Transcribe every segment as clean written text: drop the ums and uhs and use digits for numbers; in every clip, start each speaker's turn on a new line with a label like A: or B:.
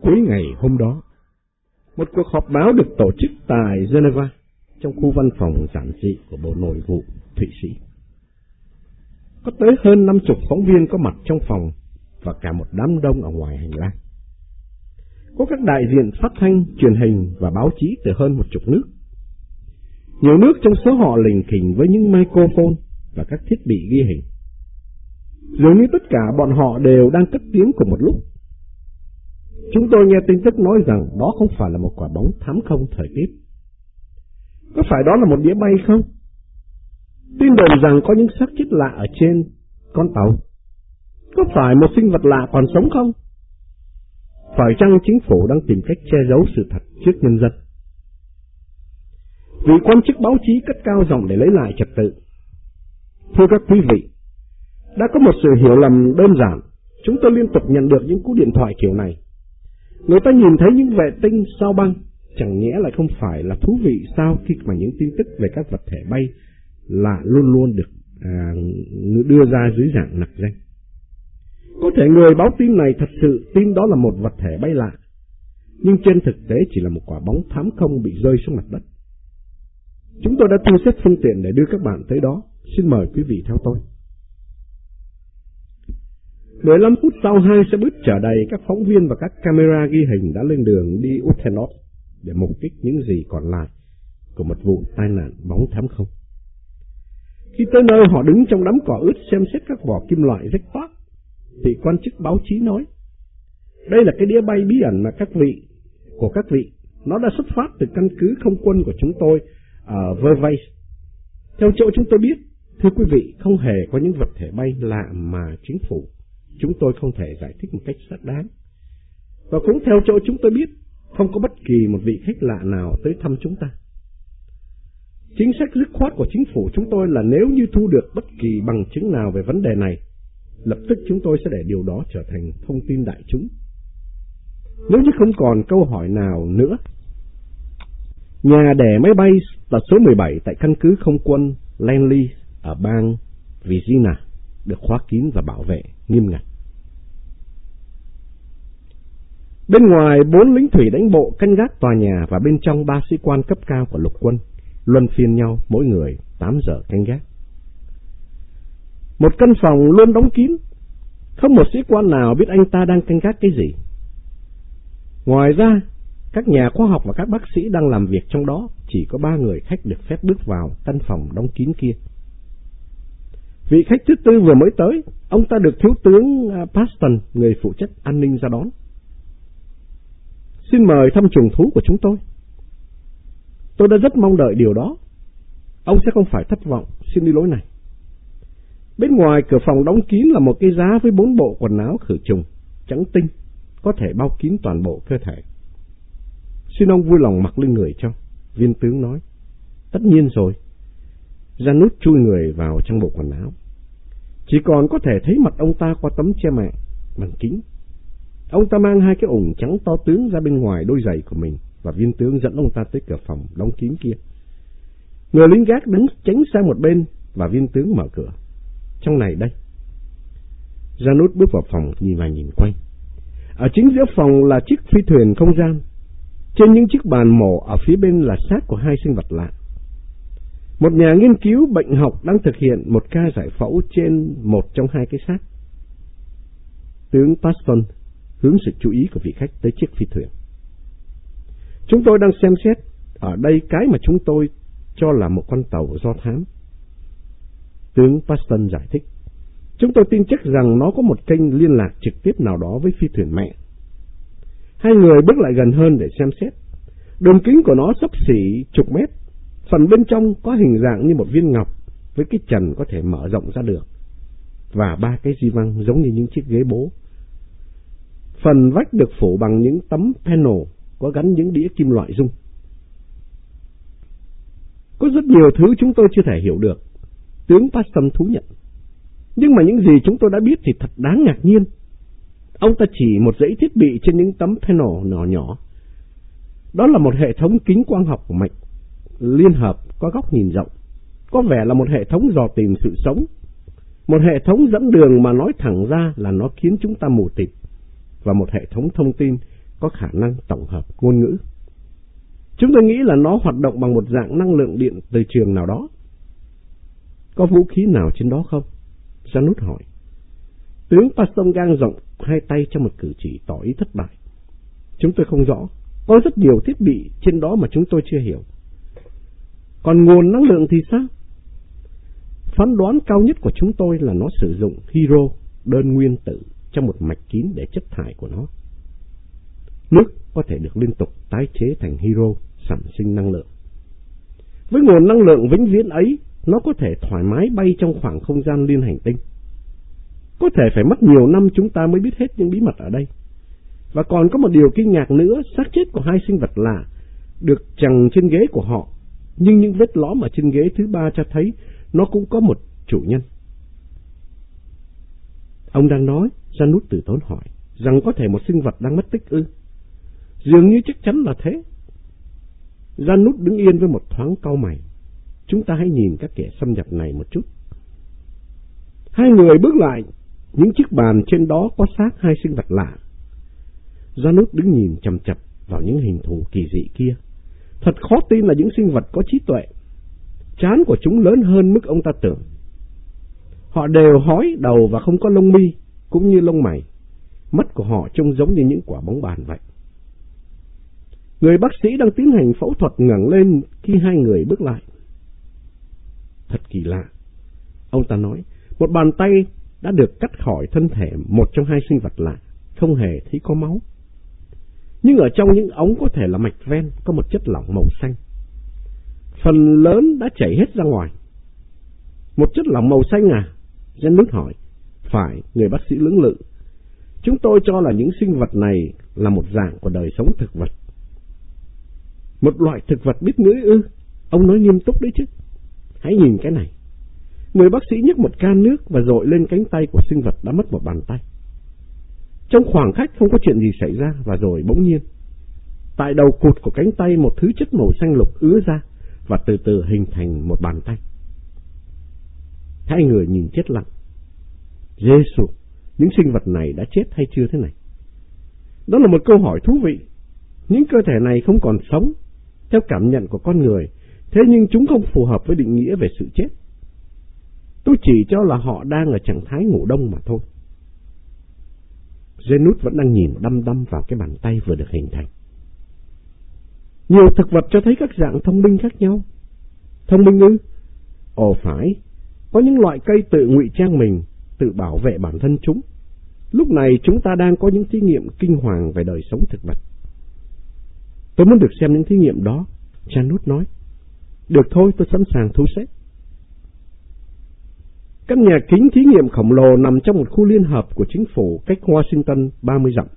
A: Cuối ngày hôm đó, một cuộc họp báo được tổ chức tại Geneva trong khu văn phòng giản dị của Bộ Nội vụ Thụy Sĩ. Có tới hơn 50 phóng viên có mặt trong phòng và cả một đám đông ở ngoài hành lang. Có các đại diện phát thanh, truyền hình và báo chí từ hơn 10 nước. Nhiều nước trong số họ lình kình với những microphone và các thiết bị ghi hình. Dường như tất cả bọn họ đều đang cất tiếng cùng một lúc. Chúng tôi nghe tin tức nói rằng đó không phải là một quả bóng thám không thời tiết. Có phải đó là một đĩa bay không? Tin đồn rằng có những xác chết lạ ở trên con tàu. Có phải một sinh vật lạ còn sống không? Phải chăng chính phủ đang tìm cách che giấu sự thật trước nhân dân? Vị quan chức báo chí cất cao giọng để lấy lại trật tự. Thưa các quý vị, đã có một sự hiểu lầm đơn giản. Chúng tôi liên tục nhận được những cú điện thoại kiểu này. Người ta nhìn thấy những vệ tinh sao băng, chẳng nhẽ lại không phải là thú vị sao khi mà những tin tức về các vật thể bay lạ luôn luôn được đưa ra dưới dạng nặc danh. Có thể người báo tin này thật sự tin đó là một vật thể bay lạ, nhưng trên thực tế chỉ là một quả bóng thám không bị rơi xuống mặt đất. Chúng tôi đã thu xếp phương tiện để đưa các bạn tới đó. Xin mời quý vị theo tôi. 15 phút sau, hai xe buýt chở đầy các phóng viên và các camera ghi hình đã lên đường đi Utenos để mục kích những gì còn lại của một vụ tai nạn bóng thám không. Khi tới nơi, họ đứng trong đám cỏ ướt xem xét các vỏ kim loại rách toác. Thì quan chức báo chí nói: đây là cái đĩa bay bí ẩn mà các vị. Nó đã xuất phát từ căn cứ không quân của chúng tôi ở Vervey. Theo chỗ chúng tôi biết, thưa quý vị, không hề có những vật thể bay lạ mà chính phủ chúng tôi không thể giải thích một cách xác đáng. Và cũng theo chỗ chúng tôi biết, không có bất kỳ một vị khách lạ nào tới thăm chúng ta. Chính sách dứt khoát của chính phủ chúng tôi là nếu như thu được bất kỳ bằng chứng nào về vấn đề này, lập tức chúng tôi sẽ để điều đó trở thành thông tin đại chúng. Nếu như không còn câu hỏi nào nữa, nhà đẻ máy bay là số 17 tại căn cứ không quân Langley ở bang Virginia được khóa kín và bảo vệ nghiêm ngặt. Bên ngoài 4 lính thủy đánh bộ canh gác tòa nhà và bên trong 3 sĩ quan cấp cao của lục quân luân phiên nhau, mỗi người 8 giờ canh gác. Một căn phòng luôn đóng kín, không một sĩ quan nào biết anh ta đang canh gác cái gì. Ngoài ra, các nhà khoa học và các bác sĩ đang làm việc trong đó, chỉ có 3 người khách được phép bước vào căn phòng đóng kín kia. Vị khách thứ tư vừa mới tới, ông ta được thiếu tướng Paston, người phụ trách an ninh, ra đón. Xin mời thăm chuồng thú của chúng tôi. Tôi đã rất mong đợi điều đó. Ông sẽ không phải thất vọng, xin đi lối này. Bên ngoài cửa phòng đóng kín là một cái giá với 4 bộ quần áo khử trùng, trắng tinh, có thể bao kín toàn bộ cơ thể. Xin ông vui lòng mặc lên người cho, viên tướng nói. Tất nhiên rồi. Janus chui người vào trong bộ quần áo. Chỉ còn có thể thấy mặt ông ta qua tấm che mạng bằng kính. Ông ta mang 2 cái ủng trắng to tướng ra bên ngoài đôi giày của mình, và viên tướng dẫn ông ta tới cửa phòng đóng kín kia. Người lính gác đứng tránh sang một bên và viên tướng mở cửa. Trong này đây. Janus bước vào phòng nhìn quanh. Ở chính giữa phòng là chiếc phi thuyền không gian. Trên những chiếc bàn mổ ở phía bên là xác của 2 sinh vật lạ. Một nhà nghiên cứu bệnh học đang thực hiện một ca giải phẫu trên một trong 2 cái xác. Tướng Paston hướng sự chú ý của vị khách tới chiếc phi thuyền. Chúng tôi đang xem xét ở đây cái mà chúng tôi cho là một con tàu do thám. Tướng Paston giải thích. Chúng tôi tin chắc rằng nó có một kênh liên lạc trực tiếp nào đó với phi thuyền mẹ. 2 người bước lại gần hơn để xem xét. Đường kính của nó xấp xỉ chục mét. Phần bên trong có hình dạng như một viên ngọc với cái trần có thể mở rộng ra được, và 3 cái xi măng giống như những chiếc ghế bố. Phần vách được phủ bằng những tấm panel có gắn những đĩa kim loại rung. Có rất nhiều thứ chúng tôi chưa thể hiểu được, tướng Paston thú nhận. Nhưng mà những gì chúng tôi đã biết thì thật đáng ngạc nhiên. Ông ta chỉ một dãy thiết bị trên những tấm panel nhỏ. Đó là một hệ thống kính quang học của mạch liên hợp có góc nhìn rộng, có vẻ là một hệ thống dò tìm sự sống, một hệ thống dẫn đường mà nói thẳng ra là nó khiến chúng ta mù tịt, và một hệ thống thông tin có khả năng tổng hợp ngôn ngữ. Chúng tôi nghĩ là nó hoạt động bằng một dạng năng lượng điện từ trường nào đó. Có vũ khí nào trên đó không? Janus hỏi. Tướng Paston gang rộng hai tay trong một cử chỉ tỏ ý thất bại. Chúng tôi không rõ. Có rất nhiều thiết bị trên đó mà chúng tôi chưa hiểu. Còn nguồn năng lượng thì sao? Phán đoán cao nhất của chúng tôi là nó sử dụng hydro, đơn nguyên tử, trong một mạch kín để chất thải của nó. Nước có thể được liên tục tái chế thành hydro, sản sinh năng lượng. Với nguồn năng lượng vĩnh viễn ấy, nó có thể thoải mái bay trong khoảng không gian liên hành tinh. Có thể phải mất nhiều năm chúng ta mới biết hết những bí mật ở đây. Và còn có một điều kinh ngạc nữa, xác chết của hai sinh vật lạ được chằng trên ghế của họ, nhưng những vết lõm ở trên ghế thứ ba cho thấy nó cũng có một chủ nhân. Ông đang nói, Janus từ tốn hỏi, rằng có thể một sinh vật đang mất tích ư? Dường như chắc chắn là thế. Janus đứng yên với một thoáng cau mày. Chúng ta hãy nhìn các kẻ xâm nhập này một chút. Hai người bước lại, những chiếc bàn trên đó có xác hai sinh vật lạ. Janus đứng nhìn chằm chằm vào những hình thù kỳ dị kia. Thật khó tin là những sinh vật có trí tuệ. Trán của chúng lớn hơn mức ông ta tưởng. Họ đều hói đầu và không có lông mi, cũng như lông mày. Mắt của họ trông giống như những quả bóng bàn vậy. Người bác sĩ đang tiến hành phẫu thuật ngẩng lên khi hai người bước lại. Thật kỳ lạ, ông ta nói, một bàn tay đã được cắt khỏi thân thể một trong hai sinh vật lạ, không hề thấy có máu. Nhưng ở trong những ống có thể là mạch ven có một chất lỏng màu xanh. Phần lớn đã chảy hết ra ngoài. Một chất lỏng màu xanh à? Janus hỏi. Phải, người bác sĩ lưỡng lự. Chúng tôi cho là những sinh vật này là một dạng của đời sống thực vật. Một loại thực vật biết ngữ ư? Ông nói nghiêm túc đấy chứ. Hãy nhìn cái này. Người bác sĩ nhấc một can nước và dội lên cánh tay của sinh vật đã mất một bàn tay. Trong khoảng khắc không có chuyện gì xảy ra, và rồi bỗng nhiên, tại đầu cụt của cánh tay một thứ chất màu xanh lục ứa ra và từ từ hình thành một bàn tay. Hai người nhìn chết lặng. Giê-xu, những sinh vật này đã chết hay chưa thế này? Đó là một câu hỏi thú vị. Những cơ thể này không còn sống theo cảm nhận của con người, thế nhưng chúng không phù hợp với định nghĩa về sự chết. Tôi chỉ cho là họ đang ở trạng thái ngủ đông mà thôi. Janus vẫn đang nhìn đăm đăm vào cái bàn tay vừa được hình thành. Nhiều thực vật cho thấy các dạng thông minh khác nhau. Thông minh ư? Ồ phải, có những loại cây tự ngụy trang mình, tự bảo vệ bản thân chúng. Lúc này chúng ta đang có những thí nghiệm kinh hoàng về đời sống thực vật. Tôi muốn được xem những thí nghiệm đó, Janus nói. Được thôi, tôi sẵn sàng thu xếp. Căn nhà kính thí nghiệm khổng lồ nằm trong một khu liên hợp của chính phủ cách Washington 30 dặm.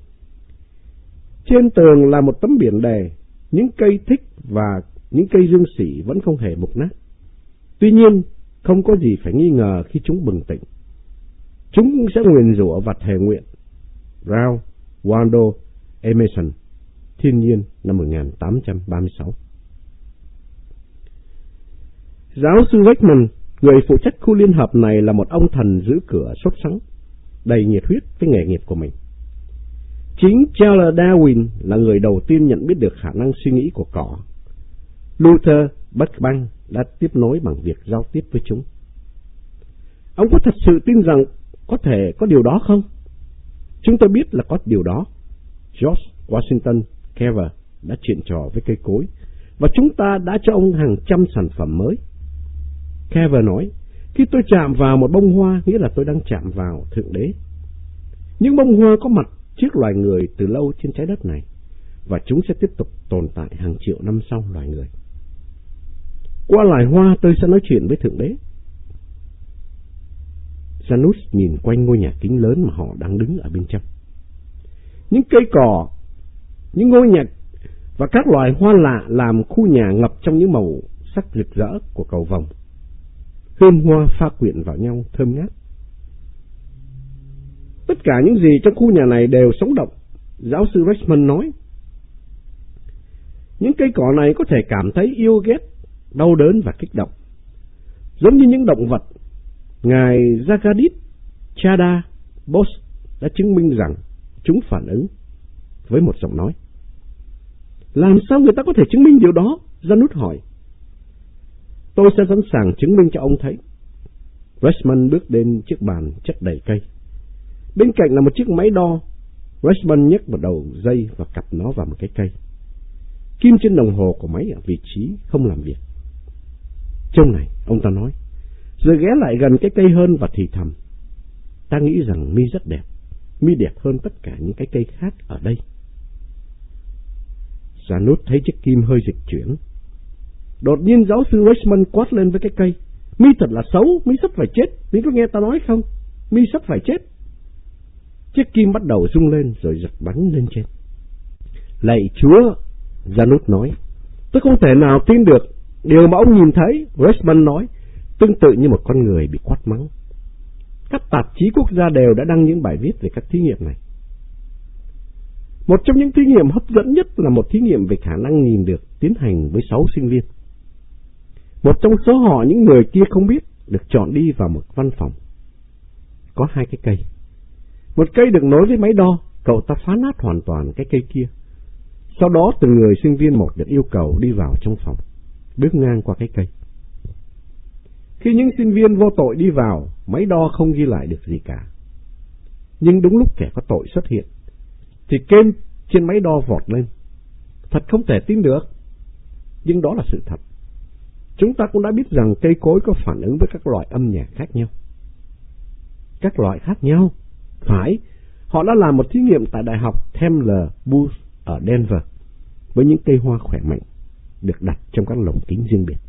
A: Trên tường là một tấm biển đề, những cây thích và những cây dương sỉ vẫn không hề mục nát. Tuy nhiên, không có gì phải nghi ngờ khi chúng bừng tỉnh. Chúng cũng sẽ nguyền rủa và thề nguyện. Ralph Waldo Emerson, Thiên nhiên năm 1836. Giáo sư Wakeman, người phụ trách khu liên hợp này, là một ông thần giữ cửa sốt sắng, đầy nhiệt huyết với nghề nghiệp của mình. Chính Charles Darwin là người đầu tiên nhận biết được khả năng suy nghĩ của cỏ. Luther Burbank đã tiếp nối bằng việc giao tiếp với chúng. Ông có thật sự tin rằng có thể có điều đó không? Chúng tôi biết là có điều đó. George Washington Carver đã chuyện trò với cây cối, và chúng ta đã cho ông hàng trăm sản phẩm mới. Carver nói, khi tôi chạm vào một bông hoa, nghĩa là tôi đang chạm vào Thượng Đế. Những bông hoa có mặt trước loài người từ lâu trên trái đất này, và chúng sẽ tiếp tục tồn tại hàng triệu năm sau loài người. Qua loài hoa tôi sẽ nói chuyện với Thượng Đế. Janus nhìn quanh ngôi nhà kính lớn mà họ đang đứng ở bên trong. Những cây cỏ, những ngôi nhà và các loài hoa lạ làm khu nhà ngập trong những màu sắc rực rỡ của cầu vồng. Hương hoa pha quyện vào nhau thơm ngát. Tất cả những gì trong khu nhà này đều sống động, giáo sư Richmond nói. Những cây cỏ này có thể cảm thấy yêu ghét, đau đớn và kích động. Giống như những động vật, ngài Jagadish Chadha Bose đã chứng minh rằng chúng phản ứng. với một giọng nói. Làm sao người ta có thể chứng minh điều đó? Janus hỏi. Tôi sẽ sẵn sàng chứng minh cho ông thấy. Richmond bước đến chiếc bàn chất đầy cây. Bên cạnh là một chiếc máy đo. Richmond nhấc một đầu dây và cặp nó vào một cái cây. Kim trên đồng hồ của máy ở vị trí không làm việc. Trông này, ông ta nói, rồi ghé lại gần cái cây hơn và thì thầm. Ta nghĩ rằng mi rất đẹp. Mi đẹp hơn tất cả những cái cây khác ở đây. Janus thấy chiếc kim hơi dịch chuyển. Đột nhiên giáo sư Richmond quát lên với cái cây. Mi thật là xấu, mi sắp phải chết. Mi có nghe ta nói không? Mi sắp phải chết. Chiếc kim bắt đầu rung lên rồi giật bắn lên trên. Lạy Chúa, Janus nói, tôi không thể nào tin được điều mà ông nhìn thấy. Richmond nói, tương tự như một con người bị quát mắng. Các tạp chí quốc gia đều đã đăng những bài viết về các thí nghiệm này. Một trong những thí nghiệm hấp dẫn nhất là một thí nghiệm về khả năng nhìn được tiến hành với 6 sinh viên. Một trong số họ, những người kia không biết, được chọn đi vào một văn phòng. Có 2 cái cây. Một cây được nối với máy đo, cậu ta phá nát hoàn toàn cái cây kia. Sau đó từng người sinh viên một được yêu cầu đi vào trong phòng, bước ngang qua cái cây. Khi những sinh viên vô tội đi vào, máy đo không ghi lại được gì cả. Nhưng đúng lúc kẻ có tội xuất hiện, thì kênh trên máy đo vọt lên. Thật không thể tin được, nhưng đó là sự thật. Chúng ta cũng đã biết rằng cây cối có phản ứng với các loại âm nhạc khác nhau. Các loại khác nhau? Phải, họ đã làm một thí nghiệm tại Đại học Temple Booth ở Denver với những cây hoa khỏe mạnh được đặt trong các lồng kính riêng biệt.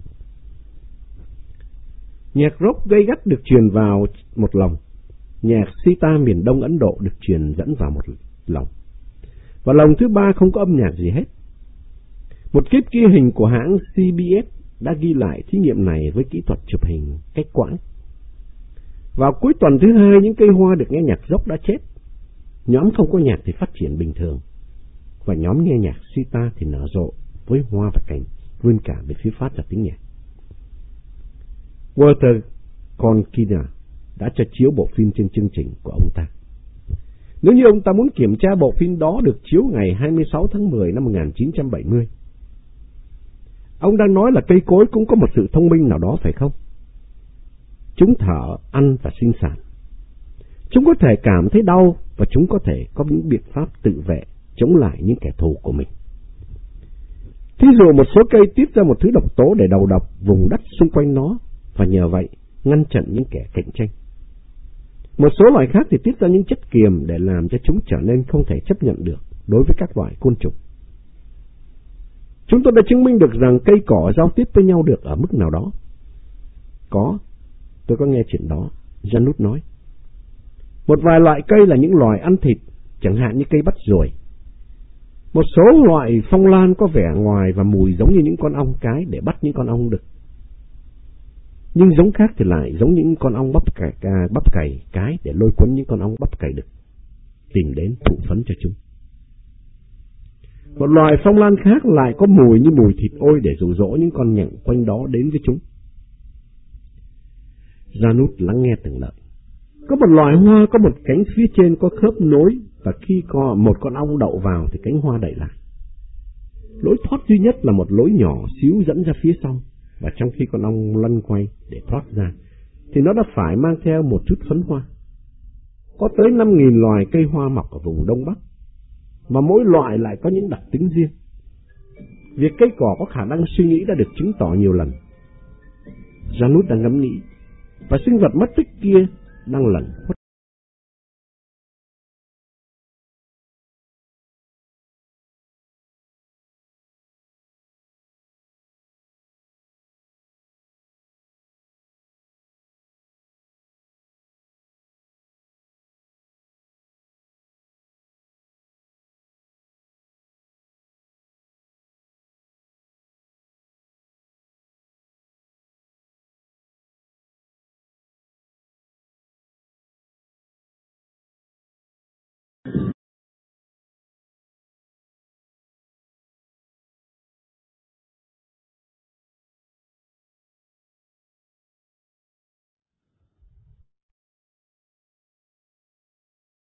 A: Nhạc rock gay gắt được truyền vào một lồng, nhạc sitar miền Đông Ấn Độ được truyền dẫn vào một lồng, và lồng thứ ba không có âm nhạc gì hết. Một kíp ghi hình của hãng CBS đã ghi lại thí nghiệm này với kỹ thuật chụp hình cách quãng. Vào cuối tuần thứ 2, những cây hoa được nghe nhạc rock đã chết. Nhóm không có nhạc thì phát triển bình thường, và nhóm nghe nhạc sitar thì nở rộ với hoa và cành vươn cả về phía phát ra tiếng nhạc. Walter Cronkite đã cho chiếu bộ phim trên chương trình của ông ta. Nếu như ông ta muốn kiểm tra bộ phim đó được chiếu ngày 26 tháng 10 năm 1970, ông đang nói là cây cối cũng có một sự thông minh nào đó phải không? Chúng thở, ăn và sinh sản. Chúng có thể cảm thấy đau và chúng có thể có những biện pháp tự vệ chống lại những kẻ thù của mình. Thí dụ một số cây tiết ra một thứ độc tố để đầu độc vùng đất xung quanh nó và nhờ vậy ngăn chặn những kẻ cạnh tranh. Một số loài khác thì tiết ra những chất kiềm để làm cho chúng trở nên không thể chấp nhận được đối với các loại côn trùng. Chúng tôi đã chứng minh được rằng cây cỏ giao tiếp với nhau được ở mức nào đó. Có, tôi có nghe chuyện đó, Janus nói. Một vài loại cây là những loài ăn thịt, chẳng hạn như cây bắt ruồi. Một số loại phong lan có vẻ ngoài và mùi giống như những con ong cái để bắt những con ong đực. Nhưng giống khác thì lại giống những con ong bắp cày cái để lôi cuốn những con ong bắp cày đực tìm đến thụ phấn cho chúng. Một loài phong lan khác lại có mùi như mùi thịt ôi để dụ dỗ những con nhặng quanh đó đến với chúng. Janus lắng nghe từng lời. Có một loài hoa có một cánh phía trên có khớp nối, và khi có một con ong đậu vào thì cánh hoa đậy lại. Lối thoát duy nhất là một lối nhỏ xíu dẫn ra phía sau, và trong khi con ong lăn quay để thoát ra thì nó đã phải mang theo một chút phấn hoa. Có tới 5.000 loài cây hoa mọc ở vùng Đông Bắc, mà mỗi loại lại có những đặc tính riêng. Việc cây cỏ có khả năng suy nghĩ đã được chứng tỏ nhiều lần. Janus đang ngẫm nghĩ, và sinh vật mất tích kia đang lẩn khuất